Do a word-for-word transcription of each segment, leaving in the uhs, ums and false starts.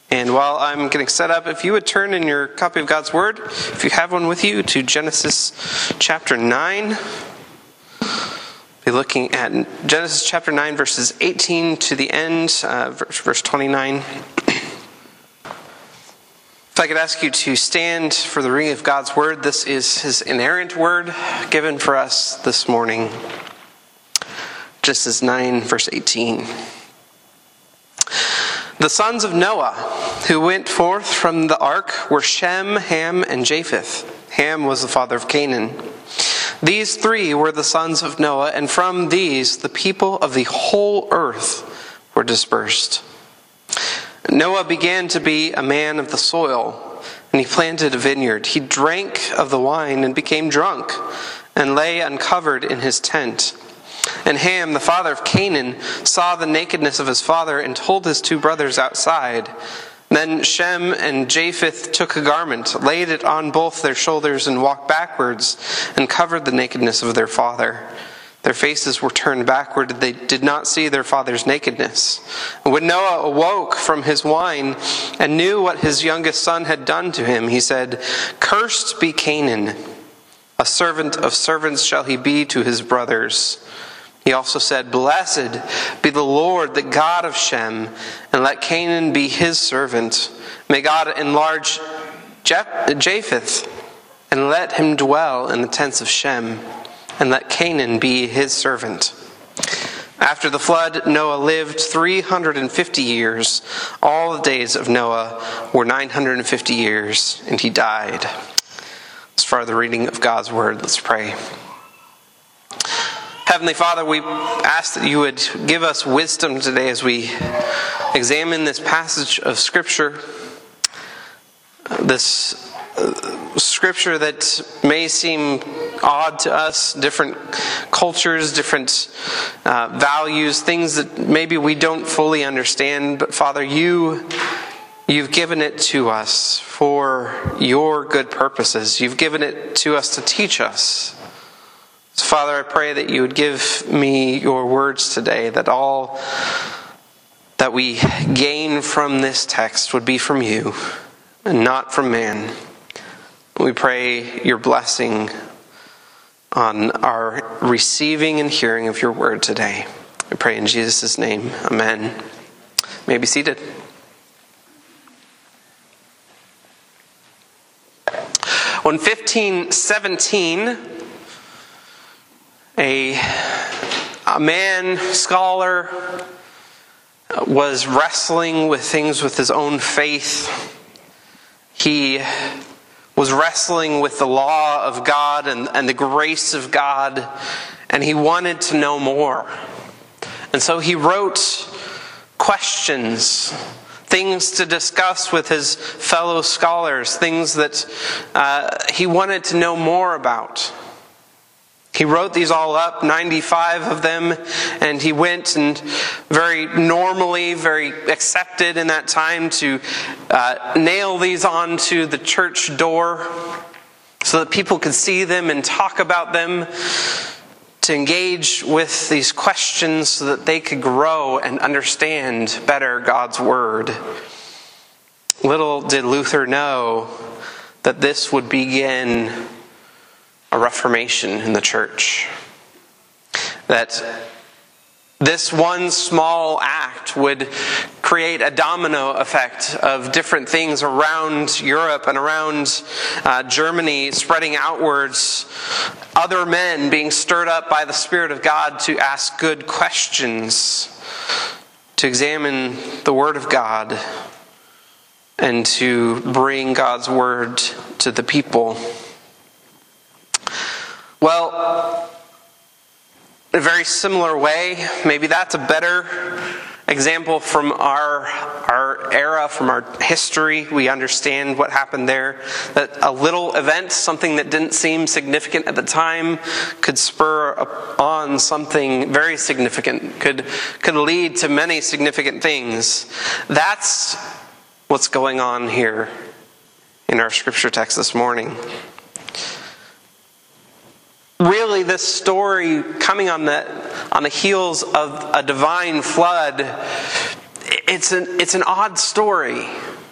And while I'm getting set up, if you would turn in your copy of God's Word, if you have one with you, to Genesis chapter nine. Be looking at Genesis chapter nine, verses eighteen to the end, uh, verse twenty-nine. If I could ask you to stand for the reading of God's Word. This is His inerrant Word given for us this morning. Genesis nine, verse eighteen. The sons of Noah who went forth from the ark were Shem, Ham, and Japheth. Ham was the father of Canaan. These three were the sons of Noah, and from these the people of the whole earth were dispersed. Noah began to be a man of the soil, and he planted a vineyard. He drank of the wine and became drunk, and lay uncovered in his tent. And Ham, the father of Canaan, saw the nakedness of his father and told his two brothers outside. Then Shem and Japheth took a garment, laid it on both their shoulders, and walked backwards and covered the nakedness of their father. Their faces were turned backward. They did not see their father's nakedness. When Noah awoke from his wine and knew what his youngest son had done to him, he said, "Cursed be Canaan. A servant of servants shall he be to his brothers." He also said, "Blessed be the Lord, the God of Shem, and let Canaan be his servant. May God enlarge Japheth, and let him dwell in the tents of Shem, and let Canaan be his servant." After the flood, Noah lived three hundred fifty years. All the days of Noah were nine hundred fifty years, and he died. As far as the reading of God's Word, let's pray. Heavenly Father, we ask that you would give us wisdom today as we examine this passage of Scripture. This Scripture that may seem odd to us, different cultures, different uh, values, things that maybe we don't fully understand. But Father, you, you've given it to us for your good purposes. You've given it to us to teach us. So Father, I pray that you would give me your words today, that all that we gain from this text would be from you and not from man. We pray your blessing on our receiving and hearing of your word today. We pray in Jesus' name. Amen. You may be seated. When fifteen seventeen, A, a man, scholar, was wrestling with things with his own faith. He was wrestling with the law of God and, and the grace of God, and he wanted to know more. And so he wrote questions, things to discuss with his fellow scholars, things that uh, he wanted to know more about. He wrote these all up, ninety-five of them, and he went and very normally, very accepted in that time to uh, nail these onto the church door so that people could see them and talk about them, to engage with these questions so that they could grow and understand better God's Word. Little did Luther know that this would begin a reformation in the church. That this one small act would create a domino effect of different things around Europe and around uh, Germany, spreading outwards. Other men being stirred up by the Spirit of God to ask good questions, to examine the Word of God, and to bring God's Word to the people. Well, in a very similar way, maybe that's a better example from our our era, from our history. We understand what happened there. That a little event, something that didn't seem significant at the time, could spur on something very significant, could could lead to many significant things. That's what's going on here in our scripture text this morning. Really, this story coming on the on the heels of a divine flood, it's an it's an odd story.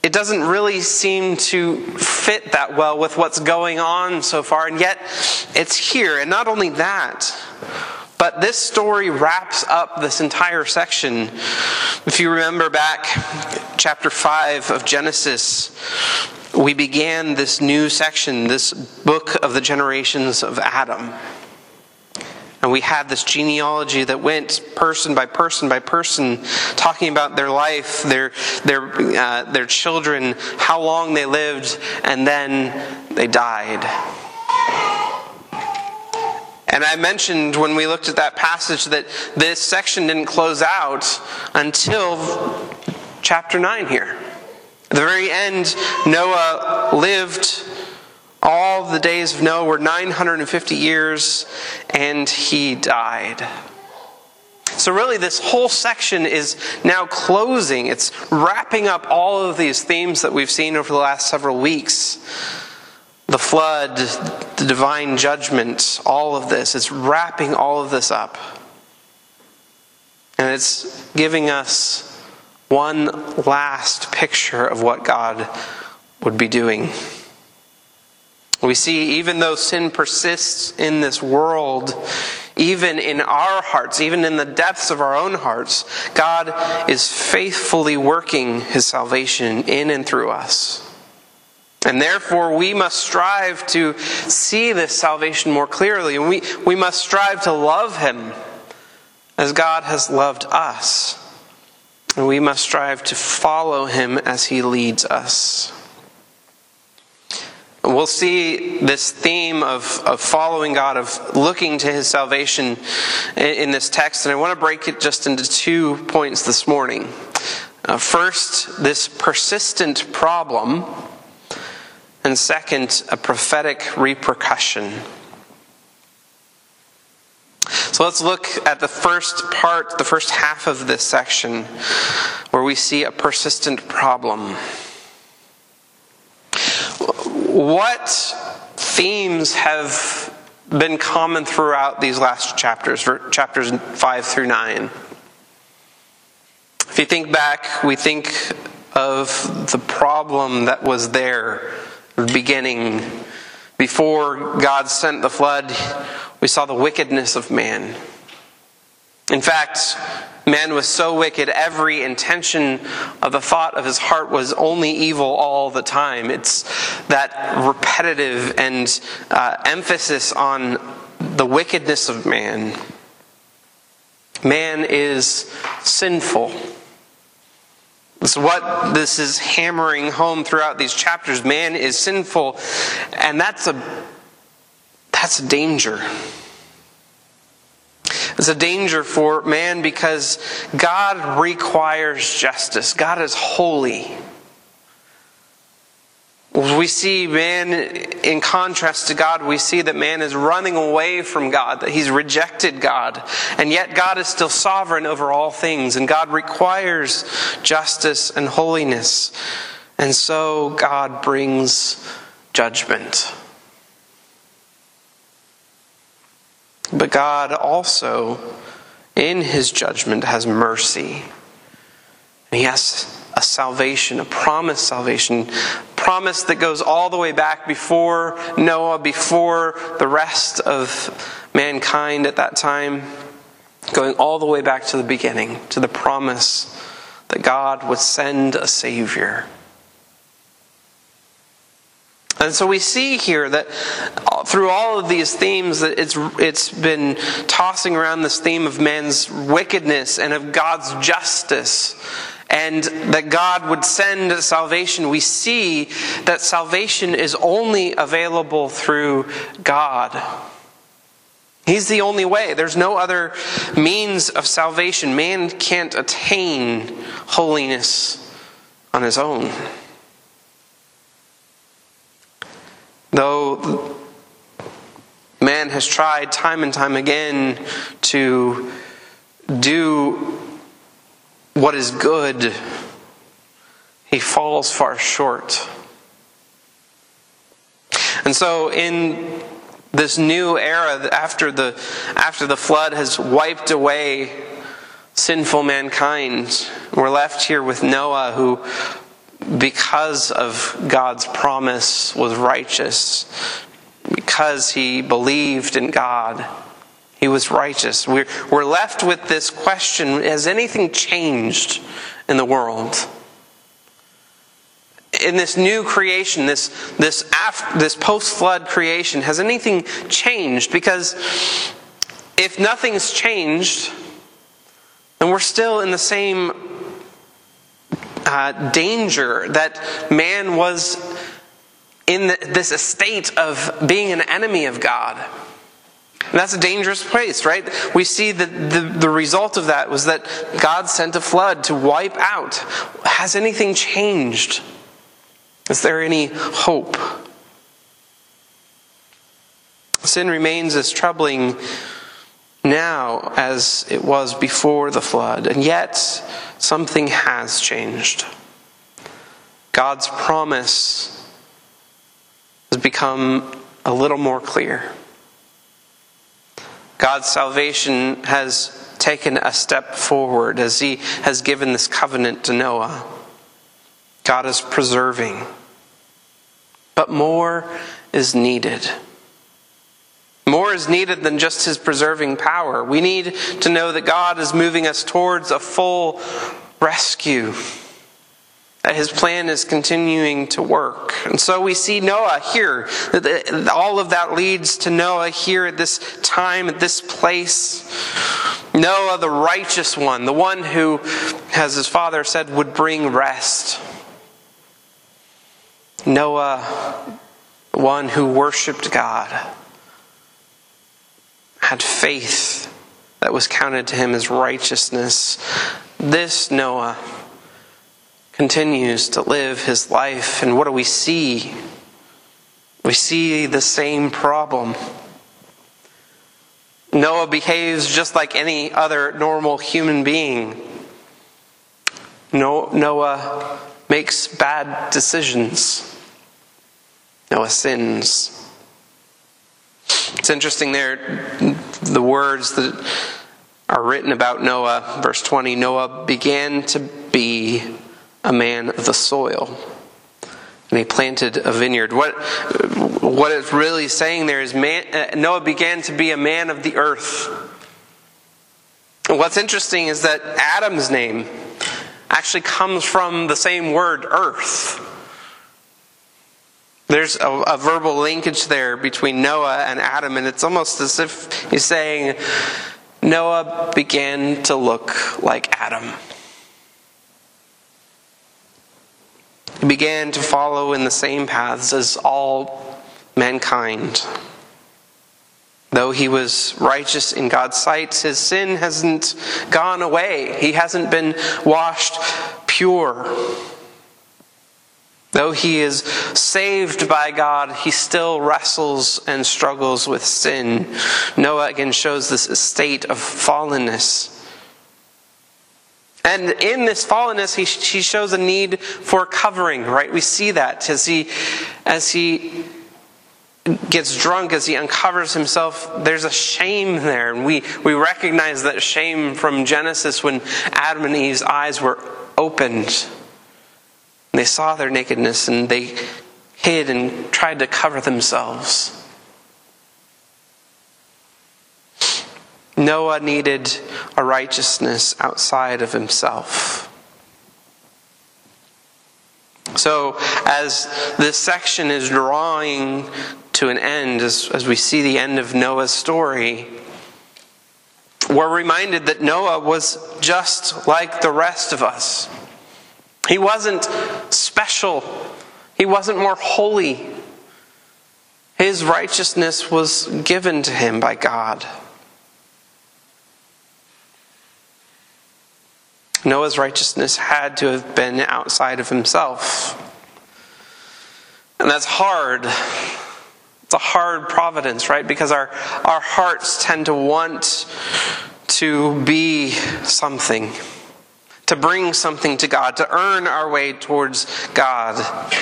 it doesn't really seem to fit that well with what's going on so far, and yet it's here. And not only that, but this story wraps up this entire section. If you remember back chapter five of Genesis, we began this new section, this book of the generations of Adam. And we had this genealogy that went person by person by person, talking about their life, their their uh, their children, how long they lived, and then they died. And I mentioned when we looked at that passage that this section didn't close out until chapter nine here. At the very end, Noah lived. All the days of Noah were nine hundred fifty years, and he died. So really, this whole section is now closing. It's wrapping up all of these themes that we've seen over the last several weeks. The flood, the divine judgment, all of this. It's wrapping all of this up. And it's giving us one last picture of what God would be doing. We see, even though sin persists in this world, even in our hearts, even in the depths of our own hearts, God is faithfully working His salvation in and through us. And therefore, we must strive to see this salvation more clearly. And we, we must strive to love Him as God has loved us. And we must strive to follow Him as He leads us. We'll see this theme of, of following God, of looking to His salvation in, in this text. And I want to break it just into two points this morning. Uh, first, this persistent problem. And second, a prophetic repercussion. So let's look at the first part, the first half of this section, where we see a persistent problem. What themes have been common throughout these last chapters, chapters five through nine? If you think back, we think of the problem that was there at the beginning. Before God sent the flood, we saw the wickedness of man. In fact, man was so wicked, every intention of the thought of his heart was only evil all the time. It's that repetitive and uh, emphasis on the wickedness of man. Man is sinful. This is what this is hammering home throughout these chapters. Man is sinful, and that's a that's a danger. It's a danger for man because God requires justice. God is holy. We see man, in contrast to God, we see that man is running away from God, that he's rejected God. And yet God is still sovereign over all things, and God requires justice and holiness. And so God brings judgment. But God also, in His judgment, has mercy. And He has a salvation, a promised salvation, promise that goes all the way back before Noah, before the rest of mankind at that time, going all the way back to the beginning, to the promise that God would send a Savior. And so we see here that through all of these themes that it's it's been tossing around this theme of man's wickedness and of God's justice, and that God would send salvation. We see that salvation is only available through God. He's the only way. There's no other means of salvation. Man can't attain holiness on his own. Though man has tried time and time again to do what is good, he falls far short. And so in this new era, after the after the flood has wiped away sinful mankind, we're left here with Noah, who because of God's promise, was righteous. Because he believed in God, he was righteous. We're, we're left with this question: has anything changed in the world? In this new creation, this this after, this post-flood creation, has anything changed? Because if nothing's changed, then we're still in the same uh, danger that man was in the, this estate of being an enemy of God. And that's a dangerous place, right? We see that the, the result of that was that God sent a flood to wipe out. Has anything changed? Is there any hope? Sin remains as troubling now as it was before the flood, and yet something has changed. God's promise has become a little more clear. God's salvation has taken a step forward as he has given this covenant to Noah. God is preserving. But more is needed. More is needed than just his preserving power. We need to know that God is moving us towards a full rescue. That his plan is continuing to work. And so we see Noah here. All of that leads to Noah here at this time, at this place. Noah, the righteous one, the one who, as his father said, would bring rest. Noah, the one who worshipped God, had faith that was counted to him as righteousness. This Noah continues to live his life, and what do we see? We see the same problem. Noah behaves just like any other normal human being. Noah makes bad decisions. Noah sins. It's interesting there, the words that are written about Noah, verse twenty, Noah began to be a man of the soil, and he planted a vineyard. What, what it's really saying there is man, uh, Noah began to be a man of the earth. And what's interesting is that Adam's name actually comes from the same word, earth. There's a, a verbal linkage there between Noah and Adam, and it's almost as if he's saying Noah began to look like Adam. He began to follow in the same paths as all mankind. Though he was righteous in God's sight, his sin hasn't gone away. He hasn't been washed pure. Though he is saved by God, he still wrestles and struggles with sin. Noah again shows this state of fallenness. And in this fallenness, he, he shows a need for covering, right? We see that as he, as he gets drunk, as he uncovers himself, there's a shame there. And we, we recognize that shame from Genesis when Adam and Eve's eyes were opened. And they saw their nakedness and they hid and tried to cover themselves. Noah needed a righteousness outside of himself. So, as this section is drawing to an end, as, as we see the end of Noah's story, we're reminded that Noah was just like the rest of us. He wasn't special. He wasn't more holy. His righteousness was given to him by God. Noah's righteousness had to have been outside of himself. And that's hard. It's a hard providence, right? Because our, our hearts tend to want to be something, to bring something to God, to earn our way towards God.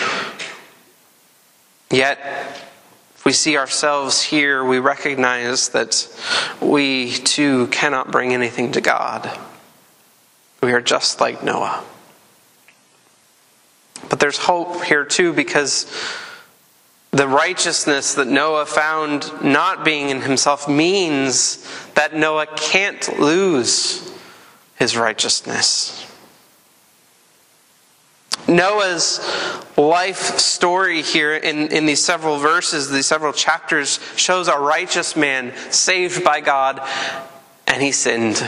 Yet, if we see ourselves here, we recognize that we too cannot bring anything to God. We are just like Noah. But there's hope here too, because the righteousness that Noah found not being in himself means that Noah can't lose his righteousness. Noah's life story here in, in these several verses, these several chapters, shows a righteous man saved by God, and he sinned.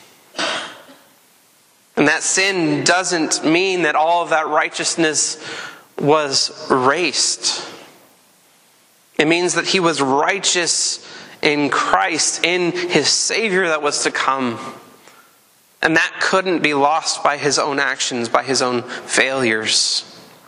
And that sin doesn't mean that all of that righteousness was erased. It means that he was righteous in Christ, in his Savior that was to come. And that couldn't be lost by his own actions, by his own failures.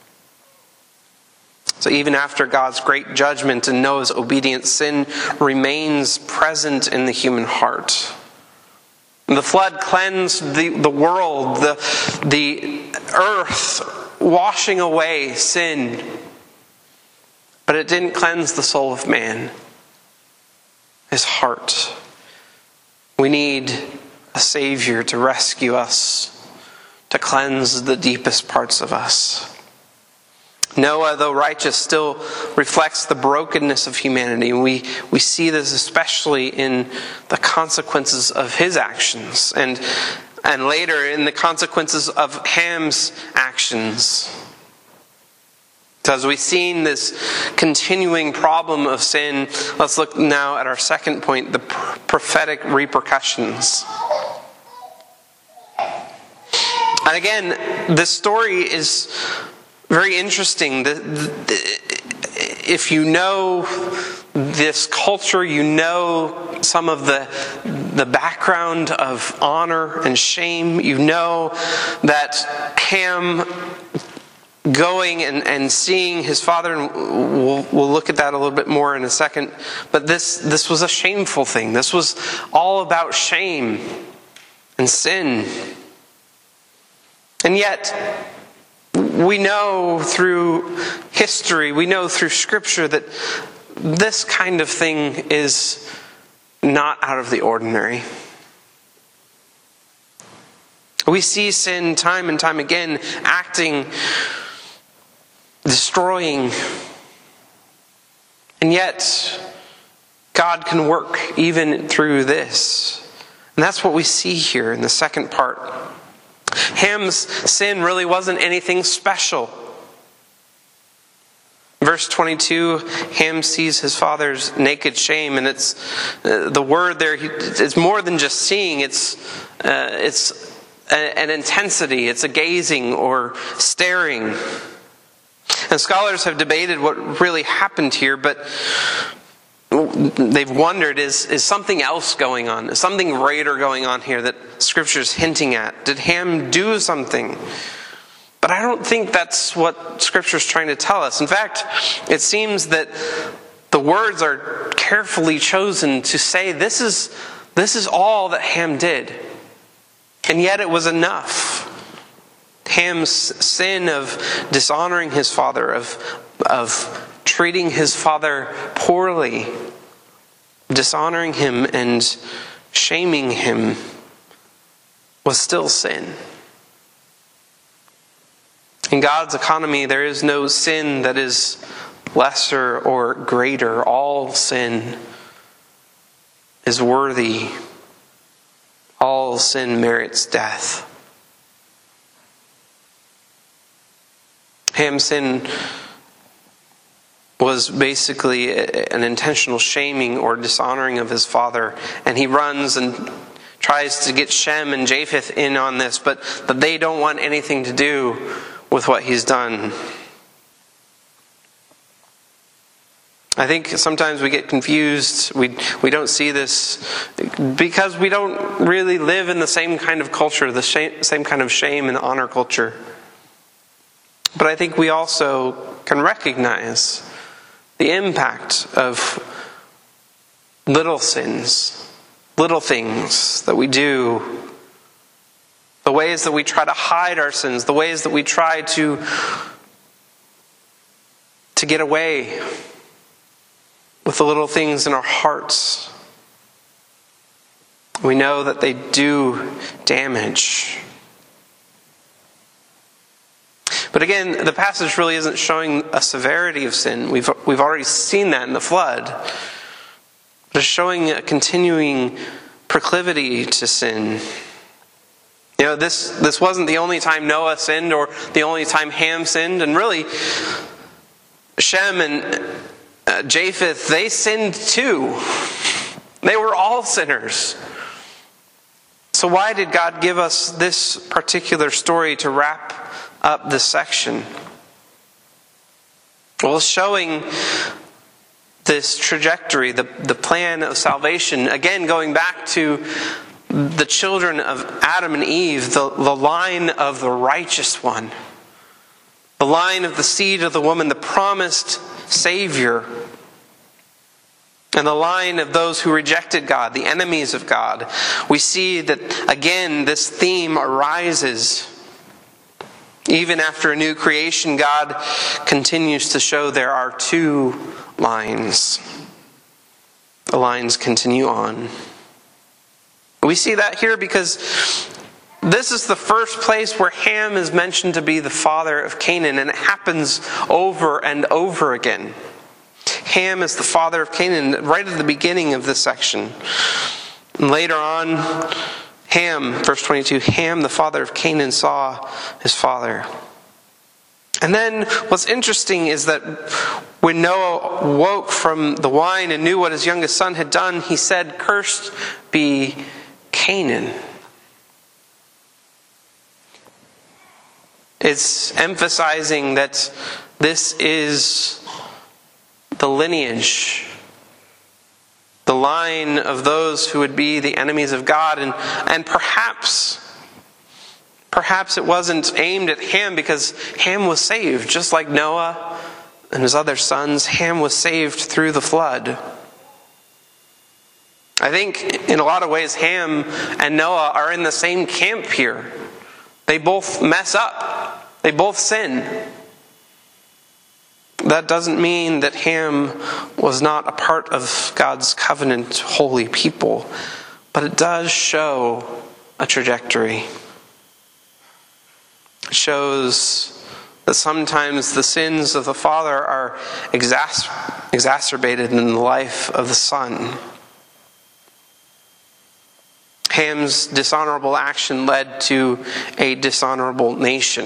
So even after God's great judgment and Noah's obedience, sin remains present in the human heart. The flood cleansed the, the world, the, the earth, washing away sin. But it didn't cleanse the soul of man, his heart. We need a Savior to rescue us, to cleanse the deepest parts of us. Noah, though righteous, still reflects the brokenness of humanity. We, we see this especially in the consequences of his actions, and, and later in the consequences of Ham's actions. So as we've seen this continuing problem of sin, let's look now at our second point, the prophetic repercussions. And again, this story is very interesting. The, the, if you know this culture, you know some of the, the background of honor and shame. You know that Ham going and, and seeing his father, and we'll, we'll look at that a little bit more in a second, but this, this was a shameful thing. This was all about shame and sin. And yet, we know through history, we know through Scripture that this kind of thing is not out of the ordinary. We see sin time and time again acting, destroying, and yet God can work even through this. And that's what we see here in the second part. Ham's sin really wasn't anything special. Verse twenty-two, Ham sees his father's naked shame, and it's uh, the word there. It's more than just seeing. It's uh, it's a, an intensity. It's a gazing or staring. And scholars have debated what really happened here, but they've wondered, is, is something else going on? Is something greater going on here that Scripture's hinting at? Did Ham do something? But I don't think that's what Scripture's trying to tell us. In fact, it seems that the words are carefully chosen to say this is, this is all that Ham did. And yet it was enough. Ham's sin of dishonoring his father, of, of treating his father poorly, dishonoring him and shaming him, was still sin. In God's economy, there is no sin that is lesser or greater. All sin is worthy. All sin merits death. Ham's sin was basically an intentional shaming or dishonoring of his father. And he runs and tries to get Shem and Japheth in on this, but, but they don't want anything to do with what he's done. I think sometimes we get confused. We we don't see this because we don't really live in the same kind of culture, the shame, same kind of shame and honor culture. But I think we also can recognize the impact of little sins, little things that we do, the ways that we try to hide our sins, the ways that we try to, to get away with the little things in our hearts. We know that they do damage. But But again, the passage really isn't showing a severity of sin. We've, we've already seen that in the flood. But it's showing a continuing proclivity to sin. You know, this, this wasn't the only time Noah sinned or the only time Ham sinned. And really, Shem and uh, Japheth, they sinned too. They were all sinners. So why did God give us this particular story to wrap up this section? Well, showing this trajectory, the, the plan of salvation, again going back to the children of Adam and Eve, the, the line of the righteous one, the line of the seed of the woman, the promised Savior, and the line of those who rejected God, the enemies of God. We see that, again, this theme arises. Even after a new creation, God continues to show there are two lines. The lines continue on. We see that here because this is the first place where Ham is mentioned to be the father of Canaan, and it happens over and over again. Ham is the father of Canaan right at the beginning of this section. And later on, Ham, verse twenty-two, Ham, the father of Canaan, saw his father. And then what's interesting is that when Noah woke from the wine and knew what his youngest son had done, he said, "Cursed be Canaan." It's emphasizing that this is the lineage, the line of those who would be the enemies of God. And, and perhaps, perhaps it wasn't aimed at Ham because Ham was saved. Just like Noah and his other sons, Ham was saved through the flood. I think in a lot of ways Ham and Noah are in the same camp here. They both mess up. They both sin. That doesn't mean that Ham was not a part of God's covenant holy people, but it does show a trajectory. It shows that sometimes the sins of the father are exac- exacerbated in the life of the son. Ham's dishonorable action led to a dishonorable nation.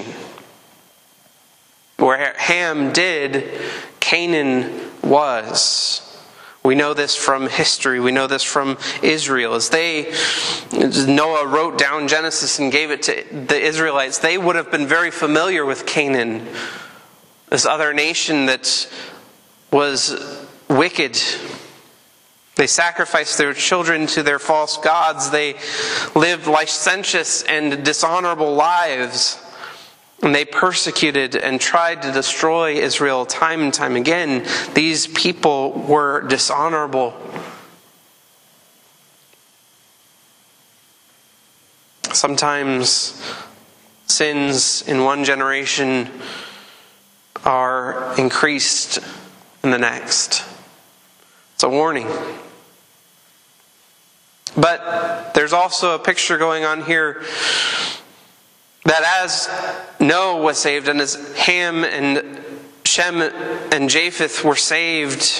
Where Ham did, Canaan was. We know this from history. We know this from Israel. As they, as Noah wrote down Genesis and gave it to the Israelites, they would have been very familiar with Canaan, this other nation that was wicked. They sacrificed their children to their false gods. They lived licentious and dishonorable lives. And they persecuted and tried to destroy Israel time and time again. These people were dishonorable. Sometimes sins in one generation are increased in the next. It's a warning. But there's also a picture going on here that as Noah was saved and as Ham and Shem and Japheth were saved,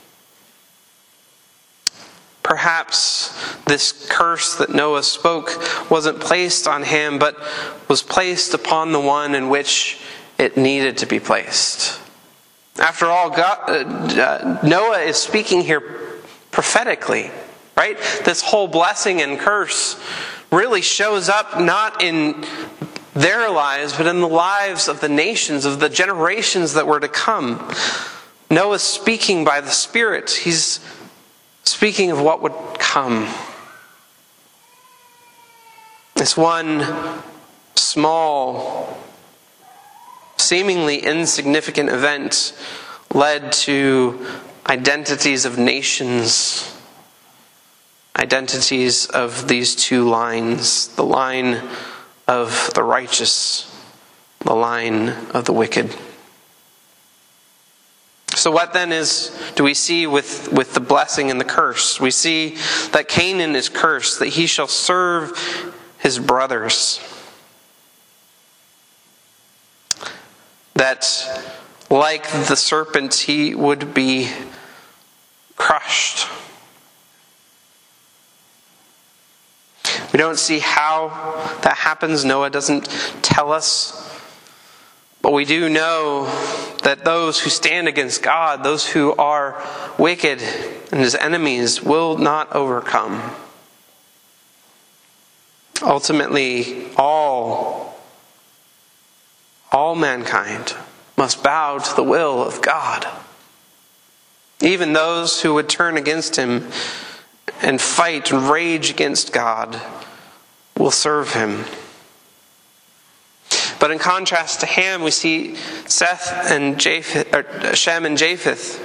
perhaps this curse that Noah spoke wasn't placed on Ham, but was placed upon the one in which it needed to be placed. After all, God, uh, Noah is speaking here prophetically, right? This whole blessing and curse really shows up not in their lives, but in the lives of the nations, of the generations that were to come. Noah's speaking by the Spirit. He's speaking of what would come. This one small, seemingly insignificant event led to identities of nations, identities of these two lines, the line of the righteous, the line of the wicked. So what then is do we see with, with the blessing and the curse? We see that Canaan is cursed, that he shall serve his brothers. that like the serpent, he would be crushed. We don't see how that happens. Noah doesn't tell us. But we do know that those who stand against God, those who are wicked and his enemies, will not overcome. Ultimately, all, all mankind must bow to the will of God. Even those who would turn against him and fight and rage against God will serve him. But in contrast to Ham, we see Seth and Japheth, or Shem and Japheth.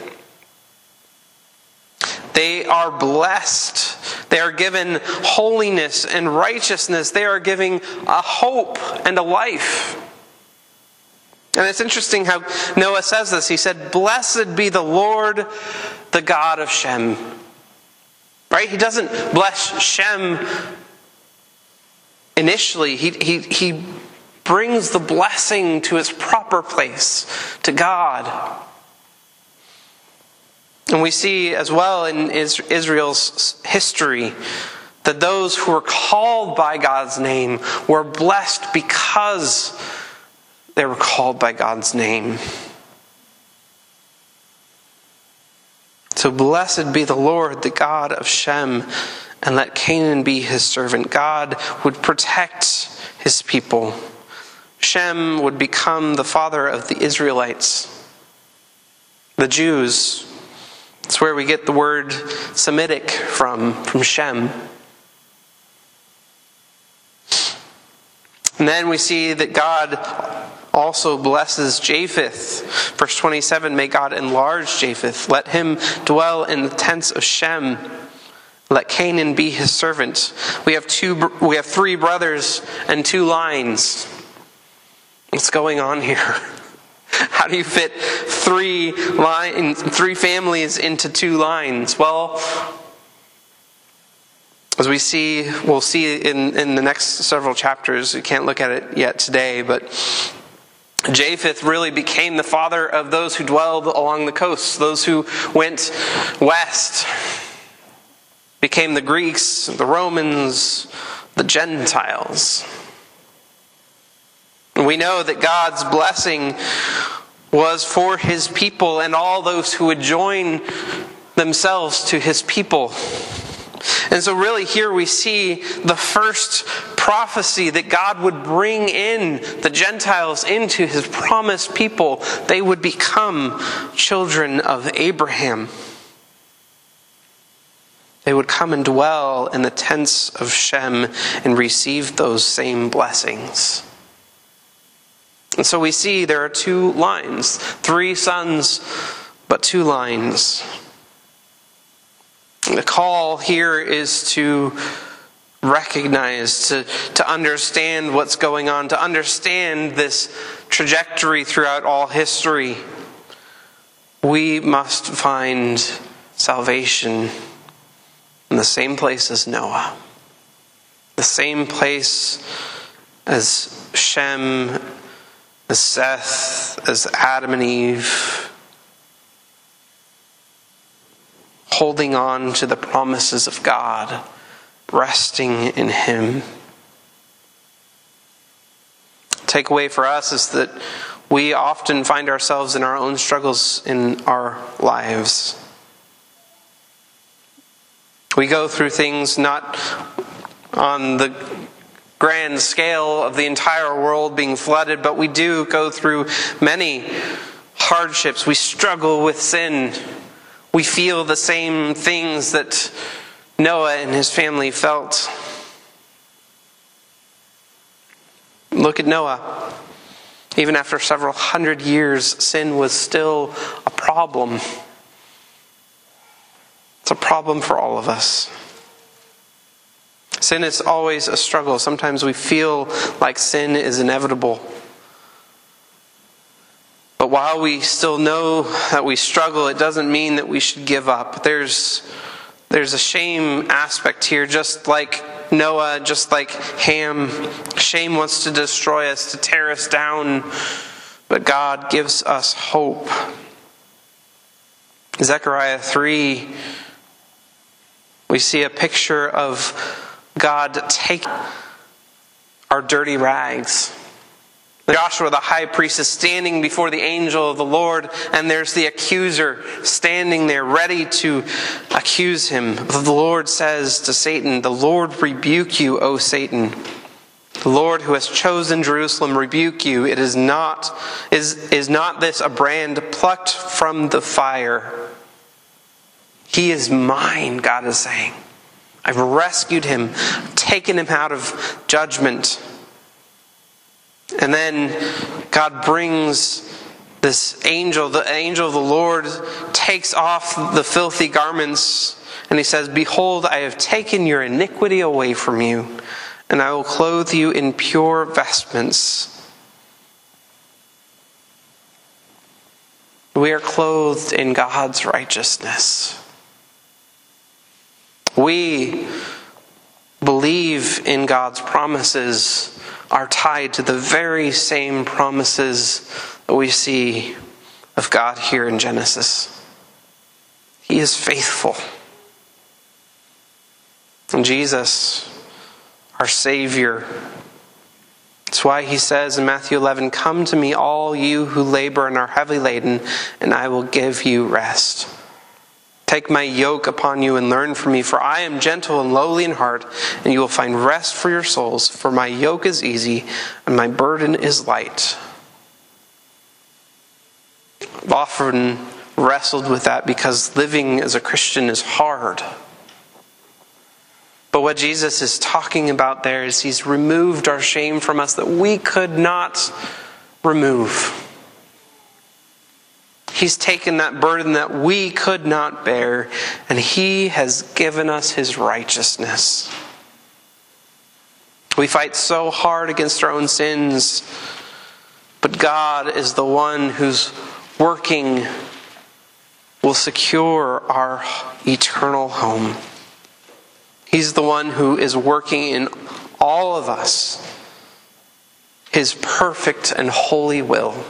They are blessed. They are given holiness and righteousness. They are giving a hope and a life. And it's interesting how Noah says this. He said, "Blessed be the Lord, the God of Shem." Right? He doesn't bless Shem initially. He, he, he brings the blessing to its proper place, to God. And we see as well in Israel's history that those who were called by God's name were blessed because they were called by God's name. So blessed be the Lord, the God of Shem, and let Canaan be his servant. God would protect his people. Shem would become the father of the Israelites, the Jews. It's where we get the word Semitic from, from Shem. And then we see that God also blesses Japheth. Verse twenty-seven, may God enlarge Japheth. Let him dwell in the tents of Shem. Let Canaan be his servant. We have two, we have three brothers and two lines. What's going on here? How do you fit three line, three families into two lines? Well, as we see, we'll see in, in the next several chapters, we can't look at it yet today, but Japheth really became the father of those who dwelled along the coast, those who went west, became the Greeks, the Romans, the Gentiles. We know that God's blessing was for his people and all those who would join themselves to his people. And so really here we see the first prophecy that God would bring in the Gentiles into his promised people. They would become children of Abraham. They would come and dwell in the tents of Shem and receive those same blessings. And so we see there are two lines, three sons, but two lines. The call here is to recognize, to, to understand what's going on, to understand this trajectory throughout all history. We must find salvation in the same place as Noah, the same place as Shem, as Seth, as Adam and Eve, holding on to the promises of God, resting in him. Takeaway for us is that we often find ourselves in our own struggles in our lives. We go through things not on the grand scale of the entire world being flooded, but we do go through many hardships. We struggle with sin. We feel the same things that Noah and his family felt. Look at Noah. Even after several hundred years, sin was still a problem. It's a problem for all of us. Sin is always a struggle. Sometimes we feel like sin is inevitable. But while we still know that we struggle, it doesn't mean that we should give up. There's, there's a shame aspect here, just like Noah, just like Ham. Shame wants to destroy us, to tear us down, but God gives us hope. Zechariah three, we see a picture of God taking our dirty rags. Joshua the high priest is standing before the angel of the Lord, and there's the accuser standing there ready to accuse him. The Lord says to Satan, "The Lord rebuke you, O Satan. The Lord who has chosen Jerusalem rebuke you. It is not, is, is not this a brand plucked from the fire? He is mine," God is saying. "I've rescued him, taken him out of judgment." And then God brings this angel, the angel of the Lord takes off the filthy garments, and he says, "Behold, I have taken your iniquity away from you, and I will clothe you in pure vestments." We are clothed in God's righteousness. We believe in God's promises are tied to the very same promises that we see of God here in Genesis. He is faithful. And Jesus, our Savior, that's why he says in Matthew eleven, "Come to me, all you who labor and are heavy laden, and I will give you rest. Take my yoke upon you and learn from me, for I am gentle and lowly in heart, and you will find rest for your souls. For my yoke is easy and my burden is light." I've often wrestled with that because living as a Christian is hard. But what Jesus is talking about there is he's removed our shame from us that we could not remove. He's taken that burden that we could not bear, and he has given us his righteousness. We fight so hard against our own sins, but God is the one who's working, will secure our eternal home. He's the one who is working in all of us his perfect and holy will.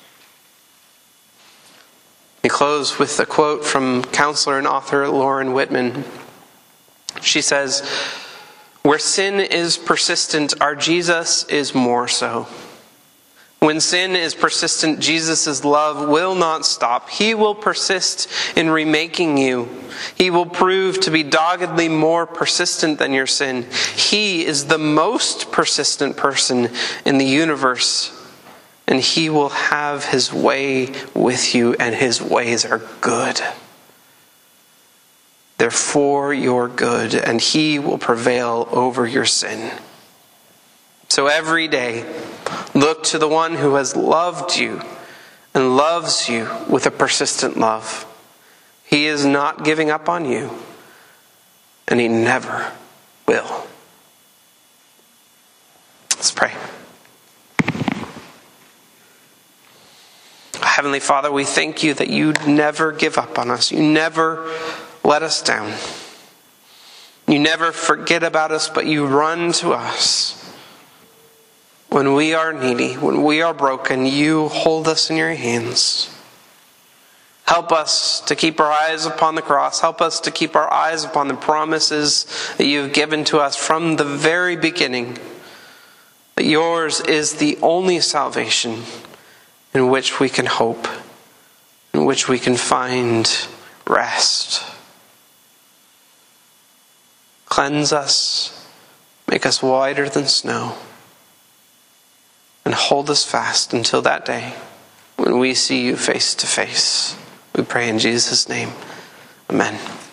We close with a quote from counselor and author Lauren Whitman. She says, "Where sin is persistent, our Jesus is more so. When sin is persistent, Jesus' love will not stop. He will persist in remaking you. He will prove to be doggedly more persistent than your sin. He is the most persistent person in the universe, and he will have his way with you, and his ways are good. They're for your good, and he will prevail over your sin. So every day, look to the one who has loved you and loves you with a persistent love. He is not giving up on you, and he never will." Let's pray. Heavenly Father, we thank you that you never give up on us. You never let us down. You never forget about us, but you run to us. When we are needy, when we are broken, you hold us in your hands. Help us to keep our eyes upon the cross. Help us to keep our eyes upon the promises that you have given to us from the very beginning. That yours is the only salvation in which we can hope, in which we can find rest. Cleanse us, make us whiter than snow, and hold us fast until that day when we see you face to face. We pray in Jesus' name. Amen.